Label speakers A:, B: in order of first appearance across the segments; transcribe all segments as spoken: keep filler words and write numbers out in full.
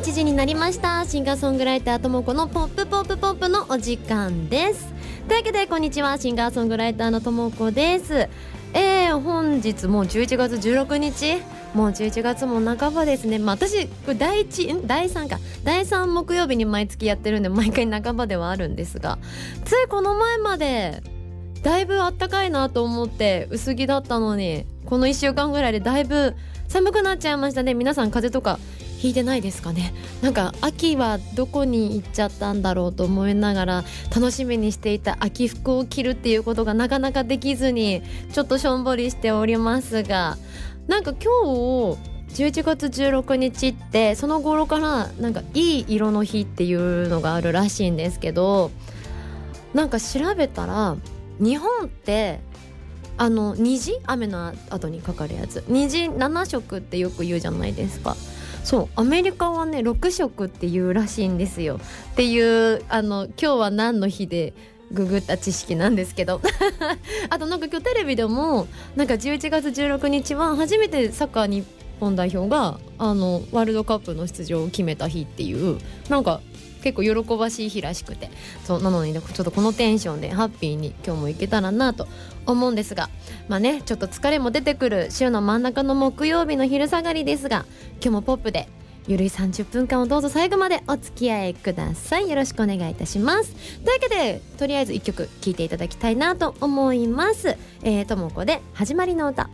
A: いちじになりました。シンガーソングライターともこのポップポップポップのお時間です。というわけでこんにちは、シンガーソングライターのともこです。えー、本日もうじゅういちがつじゅうろくにち、もうじゅういちがつも半ばですね。まあ私これ第一ん第三か第三木曜日に毎月やってるんで毎回半ばではあるんですが、ついこの前までだいぶあったかいなと思って薄着だったのに、このいっしゅうかんぐらいでだいぶ寒くなっちゃいましたね。皆さん風邪とかひいてないですかね。なんか秋はどこに行っちゃったんだろうと思いながら楽しみにしていた秋服を着るっていうことがなかなかできずにちょっとしょんぼりしておりますが、なんか今日じゅういちがつじゅうろくにちってその頃からなんかいい色の日っていうのがあるらしいんですけど、なんか調べたら日本ってあの虹、雨の後にかかるやつ虹ななしょくってよく言うじゃないですか。そう、アメリカはねろくしょくっていうらしいんですよ。っていうあの今日は何の日でググった知識なんですけどあとなんか今日テレビでもなんかじゅういちがつじゅうろくにちは初めてサッカー日本代表があのワールドカップの出場を決めた日っていう、なんか結構喜ばしい日らしくて、そうなのに、ね、ちょっとこのテンションでハッピーに今日もいけたらなと思うんですが、まあねちょっと疲れも出てくる週の真ん中の木曜日の昼下がりですが、今日もポップでゆるいさんじゅっぷんかんをどうぞ最後までお付き合いください。よろしくお願いいたします。というわけでとりあえずいっきょく聴いていただきたいなと思います。えー、ともこで始まりの歌。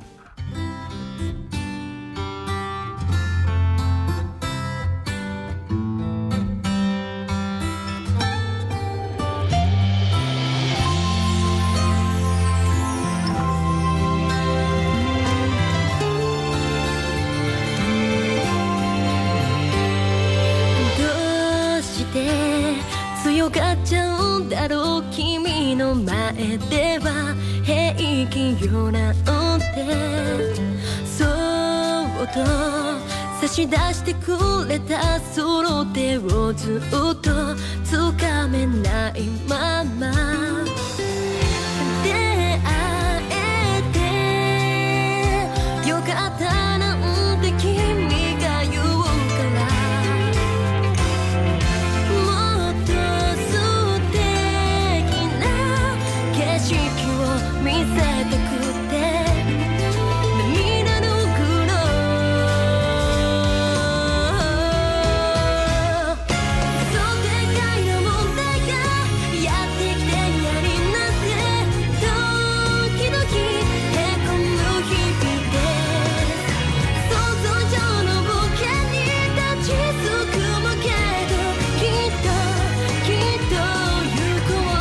A: 強がっちゃうんだろう、君の前では平気よなんて、そうと差し出してくれたその手をずっと掴めないまま出会えてよかったなんて君が言うから見せてくて涙の黒そうでかいな問題がやってきて嫌になって時々へこむ日々で想像上の冒険に立ちすくむけどきっときっと行こう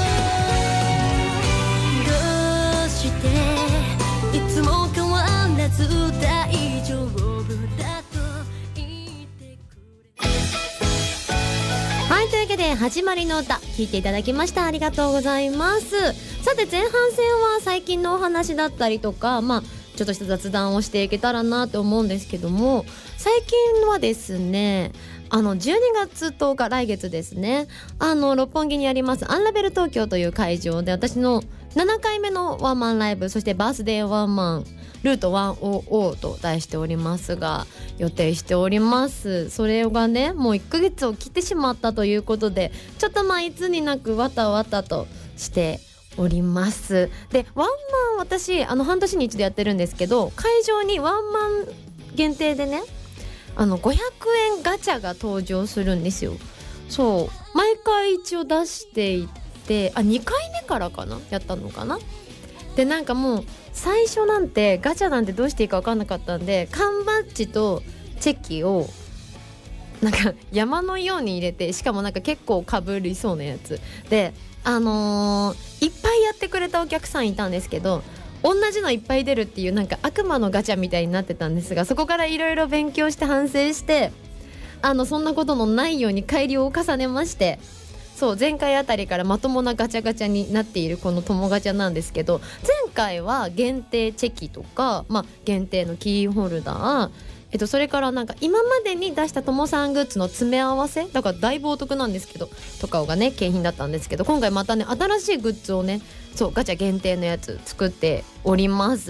A: いつも変わらず大丈夫だと言ってくれ。はい、というわけで始まりの歌聴いていただきました。ありがとうございます。さて前半戦は最近のお話だったりとか、まあちょっとした雑談をしていけたらなと思うんですけども、最近はですねあのじゅうにがつとおか来月ですね、あの六本木にありますアンラベル東京という会場で私のななかいめのワンマンライブ、そしてバースデーワンマンルートひゃくと題しておりますが予定しております。それがねもういっかげつを切ってしまったということで、ちょっとまあいつになくわたわたとしております。でワンマン私あの半年に一度やってるんですけど、会場にワンマン限定でねあのごひゃくえんガチャが登場するんですよ。そう毎回一応出していて、あにかいめからかなやったのかな。でなんかもう最初なんてガチャなんてどうしていいか分かんなかったんで、缶バッジとチェキをなんか山のように入れて、しかもなんか結構かぶりそうなやつで、あのー、いっぱいやってくれたお客さんいたんですけど、同じのいっぱい出るっていうなんか悪魔のガチャみたいになってたんですが、そこからいろいろ勉強して反省して、あのそんなことのないように改良を重ねまして、そう前回あたりからまともなガチャガチャになっているこの友ガチャなんですけど、前回は限定チェキとか、まあ、限定のキーホルダー、えっと、それからなんか今までに出したともさんグッズの詰め合わせだからだいぶお得なんですけどとかがね景品だったんですけど、今回またね新しいグッズをねそうガチャ限定のやつ作っております。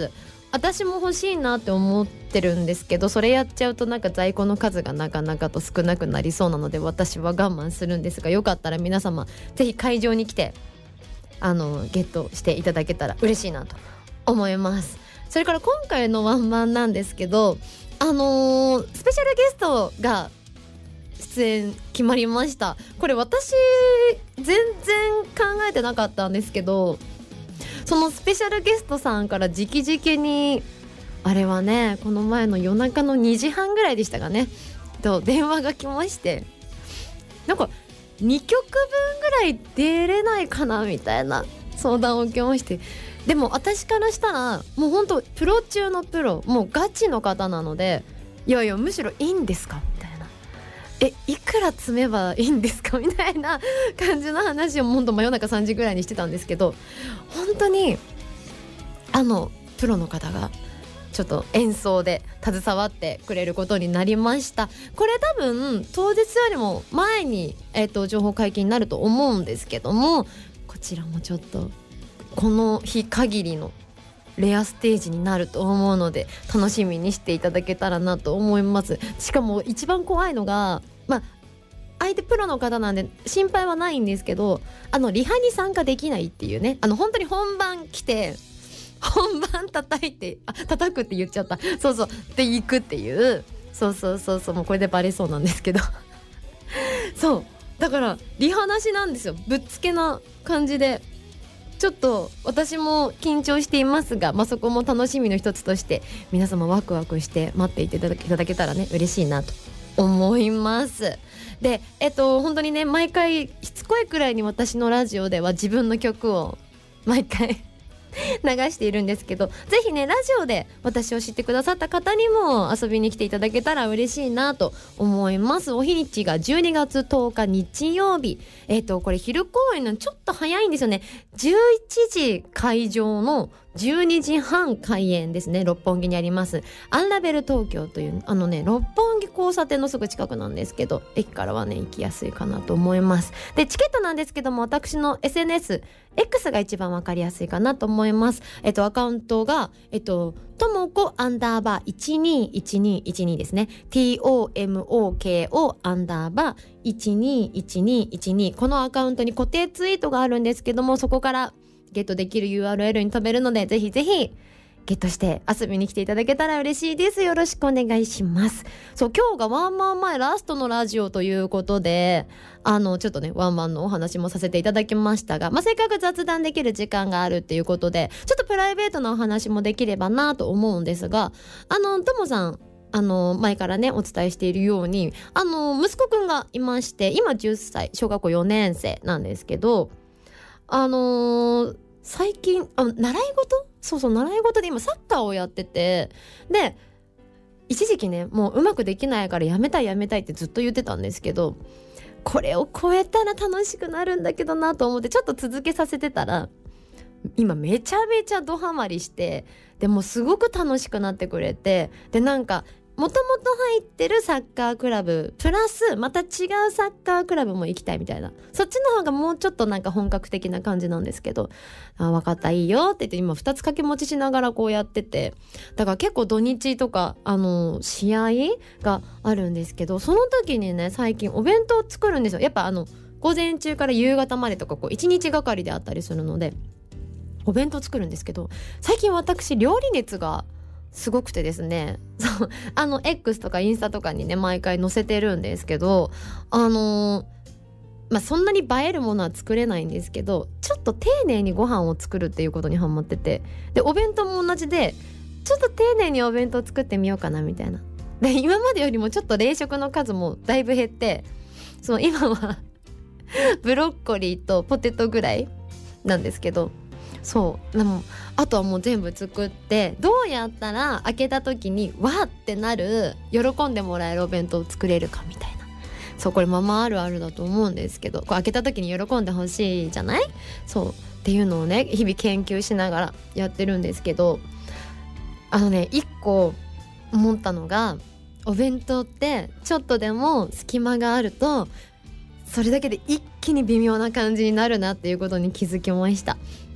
A: 私も欲しいなって思ってるんですけど、それやっちゃうとなんか在庫の数がなかなかと少なくなりそうなので、私は我慢するんですが、よかったら皆様ぜひ会場に来てあのゲットしていただけたら嬉しいなと思います。それから今回のワンマンなんですけど、あのー、スペシャルゲストが出演決まりました。これ私全然考えてなかったんですけど、そのスペシャルゲストさんから直々に、あれはねこの前の夜中のにじはんぐらいでしたかねと電話が来まして、なんかにきょくぶんぐらい出れないかなみたいな相談を受けまして、でも私からしたらもうほんとプロ中のプロ、もうガチの方なので、いやいやむしろいいんですかみたいな、えいくら積めばいいんですかみたいな感じの話をほんと真夜中さんじぐらいにしてたんですけど、本当にあのプロの方がちょっと演奏で携わってくれることになりました。これ多分当日よりも前に、えーと、情報解禁になると思うんですけども、こちらもちょっとこの日限りのレアステージになると思うので、楽しみにしていただけたらなと思います。しかも一番怖いのが、まあ相手プロの方なんで心配はないんですけど、あのリハに参加できないっていうね、あの本当に本番来て本番叩いてあ叩くって言っちゃった、そうそうで行くっていう、そうそうそうそう、もうこれでバレそうなんですけどそうだからリハなしなんですよ。ぶっつけな感じで、ちょっと私も緊張していますが、まあ、そこも楽しみの一つとして皆様ワクワクして待っていていただけ、いただけたらね嬉しいなと思います。でえっと本当にね、毎回しつこいくらいに私のラジオでは自分の曲を毎回流しているんですけど、ぜひねラジオで私を知ってくださった方にも遊びに来ていただけたら嬉しいなと思います。お日にちがじゅうにがつとおか日曜日、えっとこれ昼公演のちょっと早いんですよね。じゅういちじ会場のじゅうにじはん開演ですね。六本木にありますアンラベル東京という、あのね六本木交差点のすぐ近くなんですけど、駅からはね行きやすいかなと思います。でチケットなんですけども、私の エスエヌエスX が一番わかりやすいかなと思います。えっとアカウントがえっとともこアンダーバーいちにいちにいちにですね。 トモコ アンダーバーいちにいちにいちに、このアカウントに固定ツイートがあるんですけども、そこからゲットできる ユーアールエル に飛べるので、ぜひぜひゲットして遊びに来ていただけたら嬉しいです。よろしくお願いします。そう、今日がワンマン前ラストのラジオということで、あのちょっとねワンマンのお話もさせていただきましたが、まあ、せっかく雑談できる時間があるっていうことで、ちょっとプライベートなお話もできればなと思うんですが、あのともさん、あの前からねお伝えしているように、あの息子くんがいまして、今じゅっさい、小学校よねんせいなんですけど、あのー、最近あ習い事そうそう習い事で今サッカーをやってて、で一時期ねもううまくできないからやめたいやめたいってずっと言ってたんですけど、これを超えたら楽しくなるんだけどなと思ってちょっと続けさせてたら、今めちゃめちゃドハマりして、でもすごく楽しくなってくれて、でなんかもともと入ってるサッカークラブプラスまた違うサッカークラブも行きたいみたいな、そっちの方がもうちょっとなんか本格的な感じなんですけど、あ分かったいいよって言って今ふたつ掛け持ちしながらこうやってて、だから結構土日とかあの試合があるんですけど、その時にね最近お弁当を作るんですよ。やっぱあの午前中から夕方までとかこういちにちがかりであったりするのでお弁当作るんですけど、最近私料理熱がすごくてですね、そうあの X とかインスタとかにね毎回載せてるんですけど、あのー、まあそんなに映えるものは作れないんですけど、ちょっと丁寧にご飯を作るっていうことにハマってて、でお弁当も同じでちょっと丁寧にお弁当作ってみようかなみたいな。で今までよりもちょっと冷食の数もだいぶ減って、その今はブロッコリーとポテトぐらいなんですけど、そうでもあとはもう全部作って、どうやったら開けた時にわーってなる喜んでもらえるお弁当を作れるかみたいな、そうこれママあるあるだと思うんですけど、こう開けた時に喜んでほしいじゃない、そうっていうのをね日々研究しながらやってるんですけど、あのね一個思ったのが、お弁当ってちょっとでも隙間があるとそれだけで一気に微妙な感じになるなっていうことに気づきました。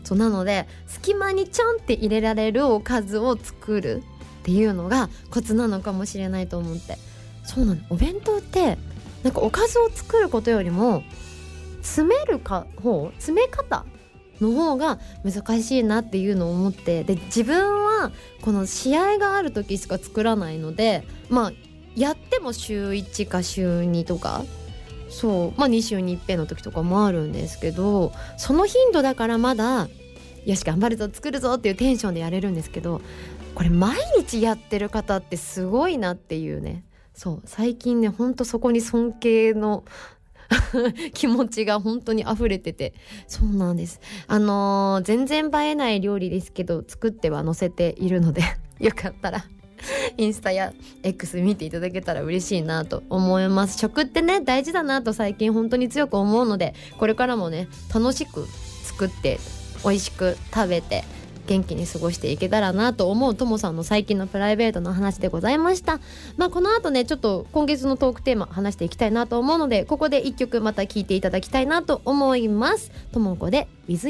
A: そうなので隙間にちょんって入れられるおかずを作るっていうのがコツなのかもしれないと思って。そうなの、お弁当ってなんかおかずを作ることよりも詰めるか方詰め方の方が難しいなっていうのを思って、で自分はこの試合がある時しか作らないので、まあやっても週いちか週にとか、そうまあに週にいっぺんの時とかもあるんですけど、その頻度だからまだよし頑張るぞ作るぞっていうテンションでやれるんですけど、これ毎日やってる方ってすごいなっていうね。そう最近ねほんとそこに尊敬の気持ちが本当に溢れてて、そうなんです。あのー、全然映えない料理ですけど作っては載せているのでよかったらインスタや X 見ていただけたら嬉しいなと思います。食ってね大事だなと最近本当に強く思うので、これからもね楽しく作って美味しく食べて元気に過ごしていけたらなと思うともさんの最近のプライベートの話でございました。まあこの後ねちょっと今月のトークテーマ話していきたいなと思うので、ここで一曲また聴いていただきたいなと思います。ともこで With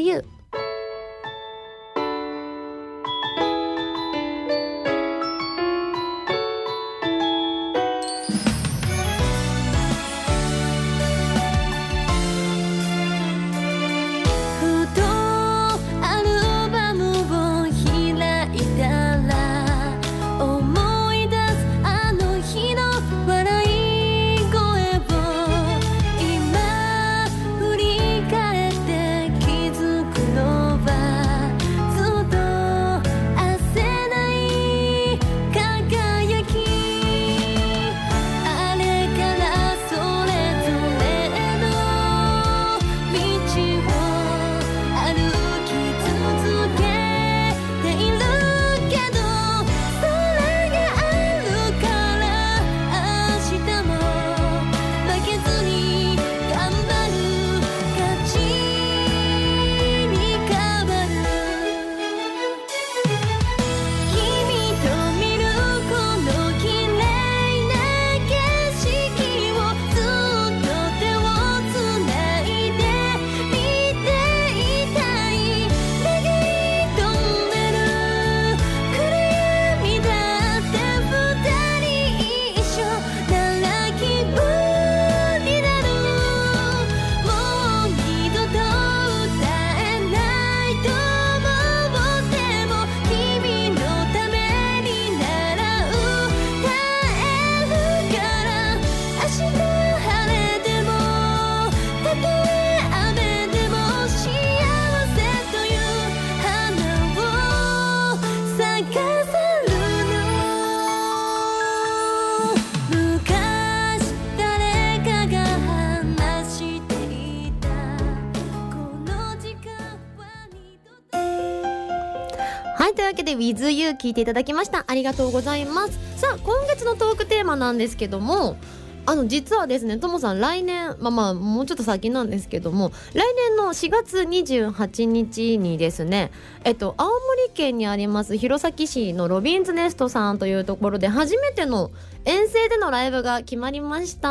A: You。With You 聞いていただきました。ありがとうございます。さあ今月のトークテーマなんですけども、あの実はですねともさん来年まあまあもうちょっと先なんですけども、来年のしがつにじゅうはちにちにですねえっと青森県にあります弘前市のロビンズネストさんというところで初めての遠征でのライブが決まりました。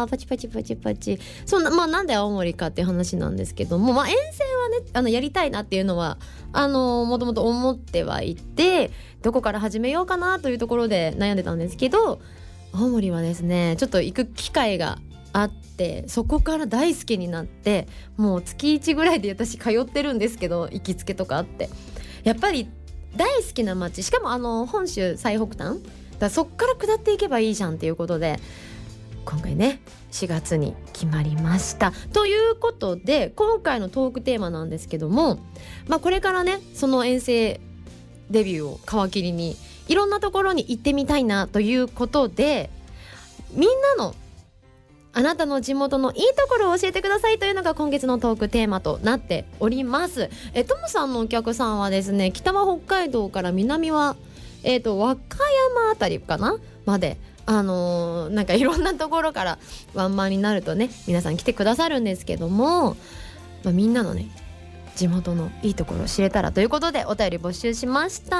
A: パチパチパチパチ。そんなまあなんで青森かっていう話なんですけども、まあ遠征はねあのやりたいなっていうのはあのもともと思ってはいて、どこから始めようかなというところで悩んでたんですけど、青森はですねちょっと行く機会があって、そこから大好きになって、もう月いちぐらいで私通ってるんですけど、行きつけとかあって、やっぱり大好きな街、しかもあの本州最北端だ、そっから下っていけばいいじゃんっていうことで今回ねしがつに決まりました。ということで今回のトークテーマなんですけども、まあこれからねその遠征デビューを皮切りにいろんなところに行ってみたいなということで、みんなのあなたの地元のいいところを教えてくださいというのが今月のトークテーマとなっております。えともさんのお客さんはですね、北は北海道から南はえーと和歌山あたりかなまで、あのー、なんかいろんなところからワンマンになるとね皆さん来てくださるんですけども、まあ、みんなのね地元のいいところを知れたらということでお便り募集しました。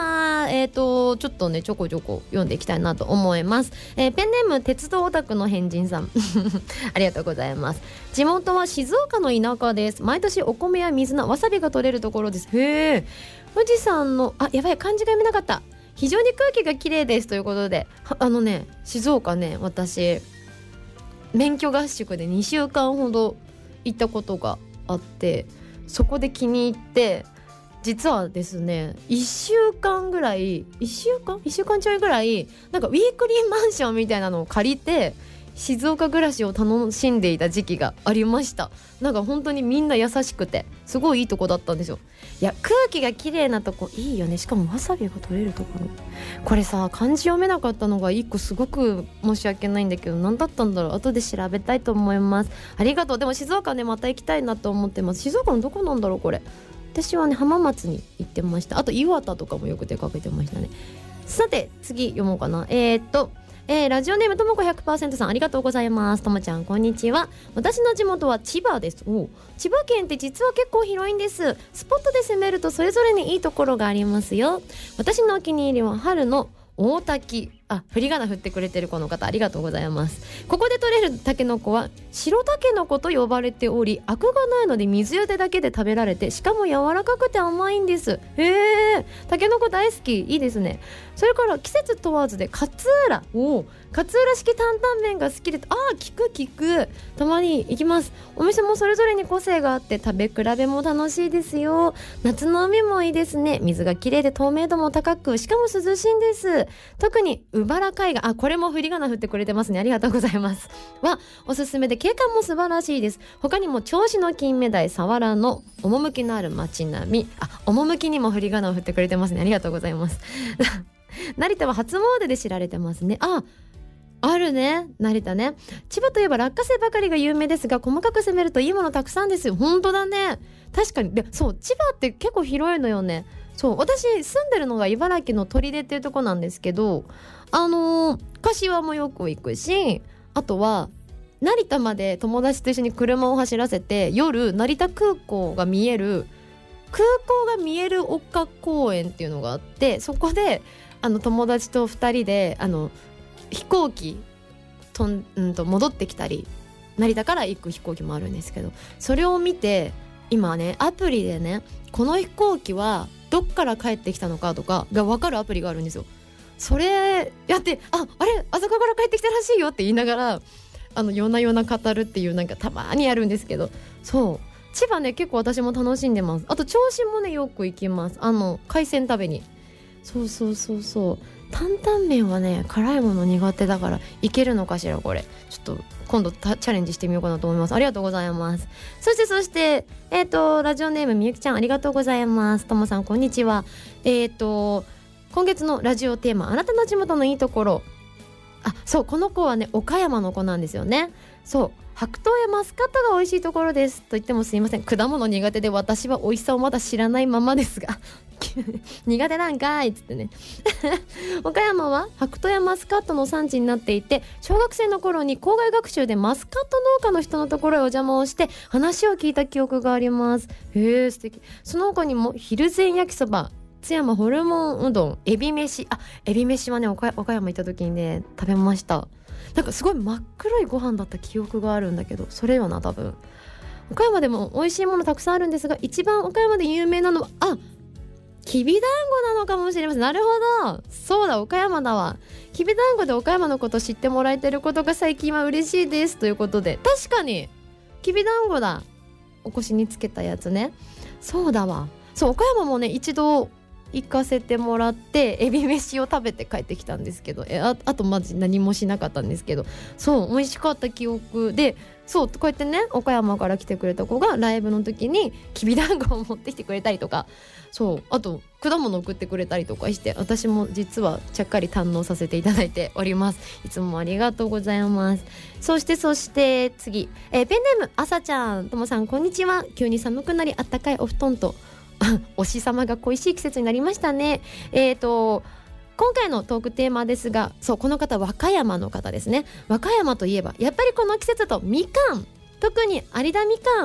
A: えーとちょっとねちょこちょこ読んでいきたいなと思います。えー、ペンネーム鉄道オタクの変人さんありがとうございます。地元は静岡の田舎です。毎年お米や水菜わさびが取れるところです。へー、富士山のあやばい漢字が読めなかった。非常に空気が綺麗ですということで、あのね静岡ね私免許合宿でにしゅうかんほど行ったことがあって、そこで気に入って、実はですねいっしゅうかんぐらいいっしゅうかんいっしゅうかんちょいぐらいなんかウィークリーマンションみたいなのを借りて静岡暮らしを楽しんでいた時期がありました。なんか本当にみんな優しくてすごいいいとこだったんですよ。いや空気が綺麗なとこいいよね。しかもわさびが取れるところ、これさ漢字読めなかったのがいっこすごく申し訳ないんだけど、何だったんだろう。後で調べたいと思います。ありがとう。でも静岡ねまた行きたいなと思ってます。静岡のどこなんだろうこれ。私はね浜松に行ってました。あと岩田とかもよく出かけてましたね。さて次読もうかな。えーっとえー、ラジオネームともこ ひゃくパーセント さんありがとうございます。ともちゃんこんにちは。私の地元は千葉です。お千葉県って実は結構広いんです。スポットで攻めるとそれぞれにいいところがありますよ。私のお気に入りは春の大滝、あ振り仮名振ってくれてるこの方ありがとうございます。ここで採れるタケノコは白タケノコと呼ばれており、アクがないので水茹でだけで食べられて、しかも柔らかくて甘いんです。へー、タケノコ大好き。いいですね。それから季節問わずで勝浦、お勝浦式担々麺が好きで、あー聞く聞く、たまに行きます。お店もそれぞれに個性があって食べ比べも楽しいですよ。夏の海もいいですね。水がきれいで透明度も高く、しかも涼しいんです。特にうばら海岸、あこれも振り仮名振ってくれてますね。ありがとうございますはおすすめで景観も素晴らしいです。他にも銚子の金目鯛、佐原の趣のある街並み、あ趣にも振り仮名を振ってくれてますね。ありがとうございます成田は初詣で知られてますね。ああるね成田ね。千葉といえば落花生ばかりが有名ですが、細かく攻めるといいものたくさんですよ。本当だね、確かに。でそう千葉って結構広いのよね。そう私住んでるのが茨城の取手っていうとこなんですけど、あのー、柏もよく行くし、あとは成田まで友達と一緒に車を走らせて夜成田空港が見える空港が見える丘公園っていうのがあって、そこであの友達とふたりであの飛行機とん、うんと戻ってきたり、成田から行く飛行機もあるんですけど、それを見て今ねアプリでねこの飛行機はどっから帰ってきたのかとかが分かるアプリがあるんですよ。それやってああれあそこから帰ってきたらしいよって言いながらあの夜な夜な語るっていうなんかたまにやるんですけど、そう千葉ね結構私も楽しんでます。あと銚子もねよく行きます。あの海鮮食べに。そうそうそうそう、担々麺はね辛いもの苦手だからいけるのかしらこれ。ちょっと今度チャレンジしてみようかなと思います。ありがとうございます。そしてそしてえっ、ー、とラジオネームみゆきちゃんありがとうございます。ともさんこんにちは。えっ、ー、と今月のラジオテーマあなたの地元のいいところ、あそうこの子はね岡山の子なんですよね。そう白桃やマスカットが美味しいところですと言ってもすいません、果物苦手で私は美味しさをまだ知らないままですが苦手なんかいっつってね岡山は白桃やマスカットの産地になっていて、小学生の頃に校外学習でマスカット農家の人のところへお邪魔をして話を聞いた記憶があります。へえ素敵。その他にも昼前焼きそば、津山ホルモンうどん、エビ飯、あエビ飯はね岡山行った時にね食べました。なんかすごい真っ黒いご飯だった記憶があるんだけど、それよな多分。岡山でも美味しいものたくさんあるんですが、一番岡山で有名なのはあきびだんごなのかもしれません。なるほど、そうだ岡山だわ。きびだんごで岡山のこと知ってもらえてることが最近は嬉しいですということで、確かにきびだんごだ、お腰につけたやつね。そうだわ。そう岡山もね一度行かせてもらってエビ飯を食べて帰ってきたんですけど、え あ, あとマジ何もしなかったんですけど、そう美味しかった記憶で、そうこうやってね岡山から来てくれた子がライブの時にきびだんごを持ってきてくれたりとか、そうあと果物送ってくれたりとかして、私も実はちゃっかり堪能させていただいております。いつもありがとうございます。そしてそして次、えー、ペンネームあさちゃん、ともさんこんにちは。急に寒くなりあったかいお布団とお日様が恋しい季節になりましたね。えーと今回のトークテーマですが、そうこの方和歌山の方ですね。和歌山といえばやっぱりこの季節だとみかん、特に有田みかん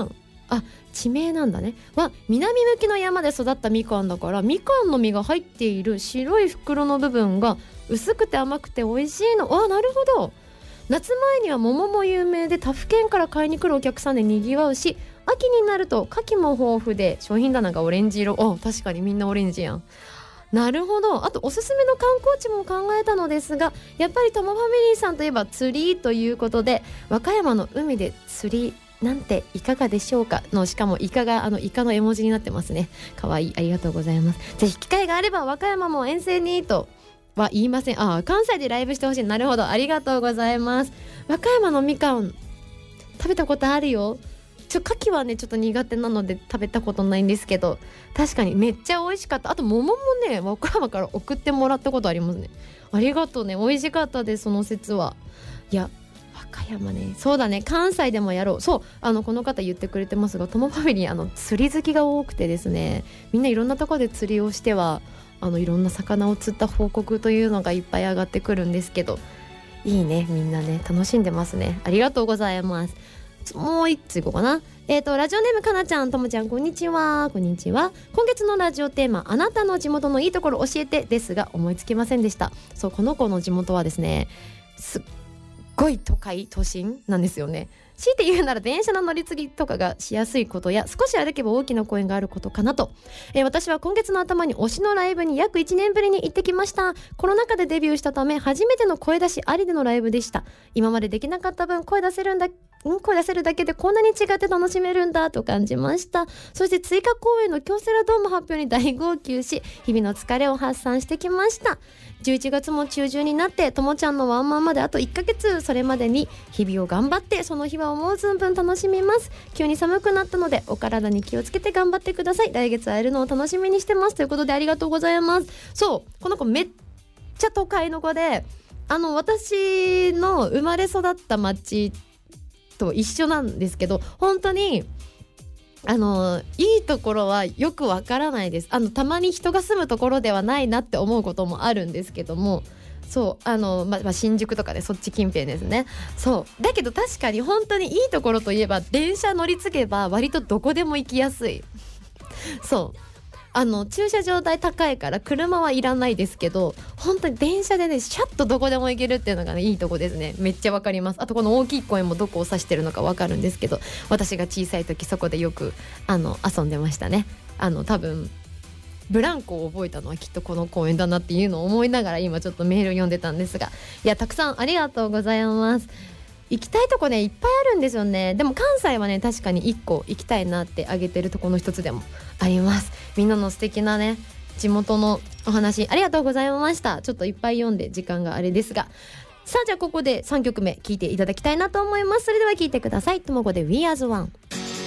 A: あ、地名なんだね。は南向きの山で育ったみかんだから、みかんの実が入っている白い袋の部分が薄くて甘くて美味しいの。あ、なるほど。夏前には桃も有名で他府県から買いに来るお客さんでにぎわうし、秋になると牡蠣も豊富で商品棚がオレンジ色。あ、確かにみんなオレンジやん。なるほど。あとおすすめの観光地も考えたのですが、やっぱりトモファミリーさんといえば釣りということで、和歌山の海で釣りなんていかがでしょうかの、しかもイカがあのイカの絵文字になってますね。かわいい。ありがとうございます。ぜひ機会があれば和歌山も遠征にとは言いません。あ、関西でライブしてほしい。なるほど、ありがとうございます。和歌山のみかん食べたことあるよ。ちょ牡蠣はねちょっと苦手なので食べたことないんですけど、確かにめっちゃ美味しかった。あと桃もね和歌山から送ってもらったことありますね。ありがとうね、美味しかったです。その説は。いや和歌山ね、そうだね、関西でもやろう。そう、あのこの方言ってくれてますが、トモファミリーあの釣り好きが多くてですね、みんないろんなところで釣りをしてはあのいろんな魚を釣った報告というのがいっぱい上がってくるんですけど、いいね、みんなね楽しんでますね。ありがとうございます。もう一ついこうかな。えーとラジオネームかなちゃん、ともちゃん、こんにちは。こんにちは。今月のラジオテーマ、あなたの地元のいいところ教えてですが、思いつきませんでした。そう、この子の地元はですね、すっごい都会都心なんですよね。強いて言うなら電車の乗り継ぎとかがしやすいことや、少し歩けば大きな公園があることかなと。えー、私は今月の頭に推しのライブに約いちねんぶりに行ってきました。コロナ禍でデビューしたため初めての声出しありでのライブでした。今までできなかった分声出せるんだうん、声出せるだけでこんなに違って楽しめるんだと感じました。そして追加公演の京セラドーム発表に大号泣し、日々の疲れを発散してきました。じゅういちがつも中旬になってともちゃんのワンマンまであといっかげつ、それまでに日々を頑張って、その日は思う存分楽しみます。急に寒くなったのでお体に気をつけて頑張ってください。来月会えるのを楽しみにしてます、ということでありがとうございます。そう、この子めっちゃ都会の子で、あの私の生まれ育った町と一緒なんですけど、本当にあのいいところはよくわからないです。あのたまに人が住むところではないなって思うこともあるんですけども、そうあの、ままあ、新宿とかでそっち近辺ですね。そうだけど確かに本当にいいところといえば、電車乗り継げば割とどこでも行きやすい。そうあの駐車場代高いから車はいらないですけど、本当に電車でねシャッとどこでも行けるっていうのがねいいとこですね。めっちゃわかります。あとこの大きい公園もどこを指してるのかわかるんですけど、私が小さい時そこでよくあの遊んでましたね。あの多分ブランコを覚えたのはきっとこの公園だなっていうのを思いながら今ちょっとメール読んでたんですが、いやたくさんありがとうございます。行きたいとこねいっぱいあるんですよね。でも関西はね確かにいっこ行きたいなって挙げてるところの一つでもあります。みんなの素敵なね地元のお話ありがとうございました。ちょっといっぱい読んで時間があれですが、さあじゃあここでさんきょくめ聴いていただきたいなと思います。それでは聴いてください。ともこで We Are the One。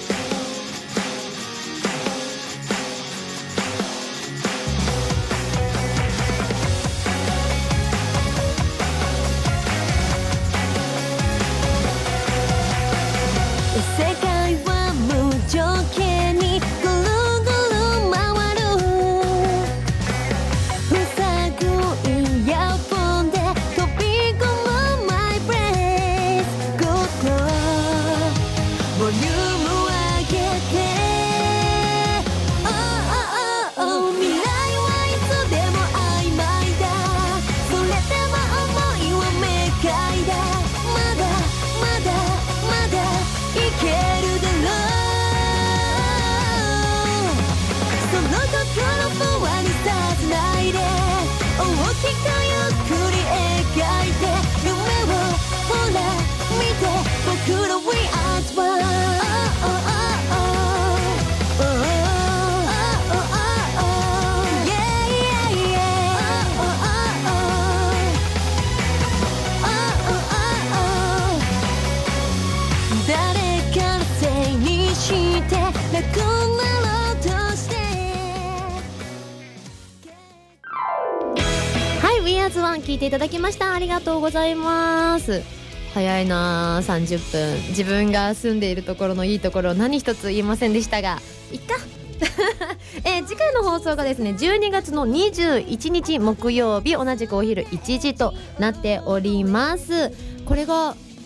B: 世界は無条件にぐるぐる回る、うさぐいイヤホンで飛び込む My place Good Lord ボリューム上げて Oh oh oh oh 未来はいつでも曖昧だ、それでも想いは明快だ、まだまだまだいけるだろう、その心不安にさせないで、大きくゆっくり描いて、夢をほら見て、僕ら We are the one。 Oh oh oh oh oh oh oh oh yeah yeah yeah oh oh oh oh oh oh 誰かのせいにして楽なろうとして、
A: はい We Are the One 聞いていただきました。ありがとうございます。早いなさんじゅっぷん。自分が住んでいるところのいいところ何一つ言いませんでしたが、いっかえー、次回の放送がですねじゅうにがつのにじゅういちにち木曜日、同じくお昼いちじとなっております。これが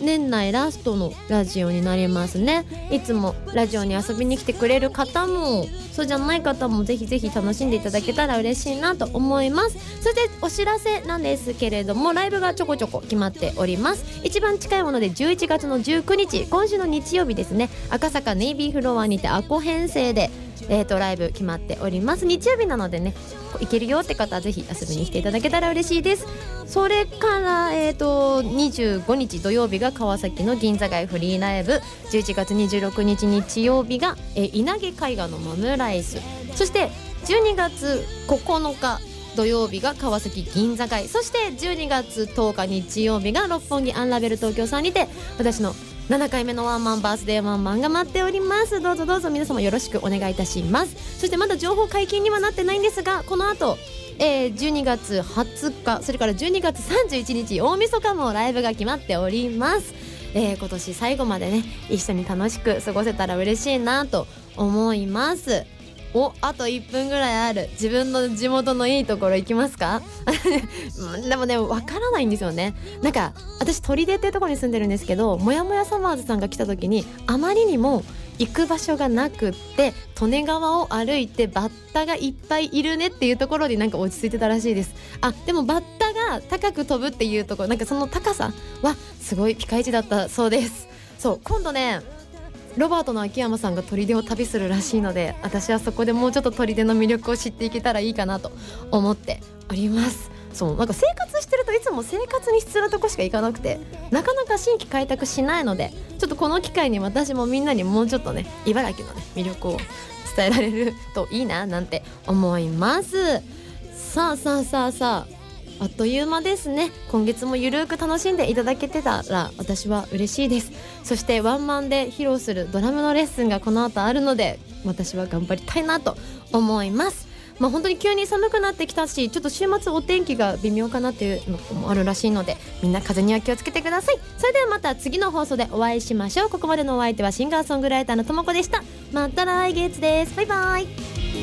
A: 年内ラストのラジオになりますね。いつもラジオに遊びに来てくれる方もそうじゃない方もぜひぜひ楽しんでいただけたら嬉しいなと思います。そしてお知らせなんですけれども、ライブがちょこちょこ決まっております。一番近いものでじゅういちがつのじゅうくにち、今週の日曜日ですね、赤坂ネイビーフロアにてアコ編成でえーとライブ決まっております。日曜日なのでね、行けるよって方はぜひ遊びに来ていただけたら嬉しいです。それから、えーとにじゅうごにち土曜日が川崎の銀座街フリーライブ、じゅういちがつにじゅうろくにち日曜日が、えー、稲毛絵画のマムライス、そしてじゅうにがつここのか土曜日が川崎銀座街、そしてじゅうにがつとおか日曜日が六本木アンラベル東京さんにて私のななかいめのワンマンバースデーワンマンが待っております。どうぞどうぞ皆様よろしくお願いいたします。そしてまだ情報解禁にはなってないんですが、この後、えー、じゅうにがつはつか、それからじゅうにがつさんじゅういちにち大晦日もライブが決まっております。えー、今年最後までね一緒に楽しく過ごせたら嬉しいなと思います。お、あといっぷんぐらいある。自分の地元のいいところ行きますかでもね、わからないんですよね。なんか私取手っていうところに住んでるんですけど、もやもやサマーズさんが来た時にあまりにも行く場所がなくって、利根川を歩いてバッタがいっぱいいるねっていうところになんか落ち着いてたらしいです。あ、でもバッタが高く飛ぶっていうところ、なんかその高さはすごいピカイチだったそうです。そう、今度ねロバートの秋山さんが砦を旅するらしいので、私はそこでもうちょっと砦の魅力を知っていけたらいいかなと思っております。そう、なんか生活してるといつも生活に必要なとこしか行かなくて、なかなか新規開拓しないので、ちょっとこの機会に私もみんなにもうちょっとね茨城のね魅力を伝えられるといいななんて思います。さあさあさあさあ、あっという間ですね。今月もゆるく楽しんでいただけてたら私は嬉しいです。そしてワンマンで披露するドラムのレッスンがこの後あるので、私は頑張りたいなと思います。まあ本当に急に寒くなってきたし、ちょっと週末お天気が微妙かなっていうのもあるらしいので、みんな風には気をつけてください。それではまた次の放送でお会いしましょう。ここまでのお相手はシンガーソングライターのともこでした。また来月です。バイバイ。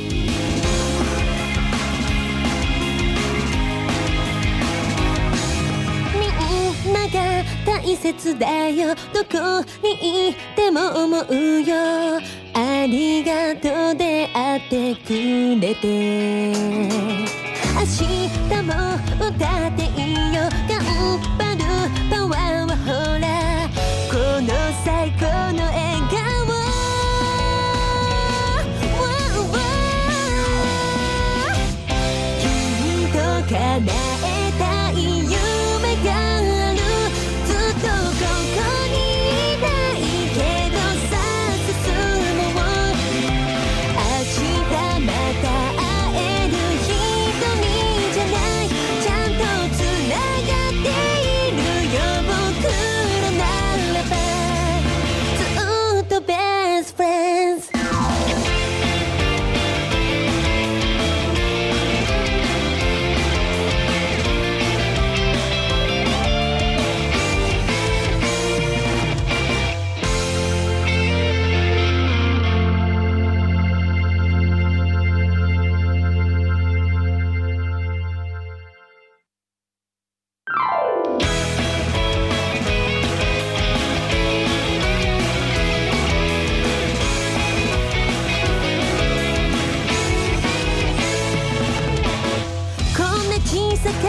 B: みんなが大切だよ、どこにいても思うよ。ありがとう出会ってくれて、明日も歌っていいよ。頑張るパワーはほら、この最高の笑顔。きっと叶えたい夢がある。ずっとここにいたいけどさ、進もう。明日また会える一人じゃない、ちゃんとつながっているよ。僕らならばずっとベストフレンズ。こんな小さか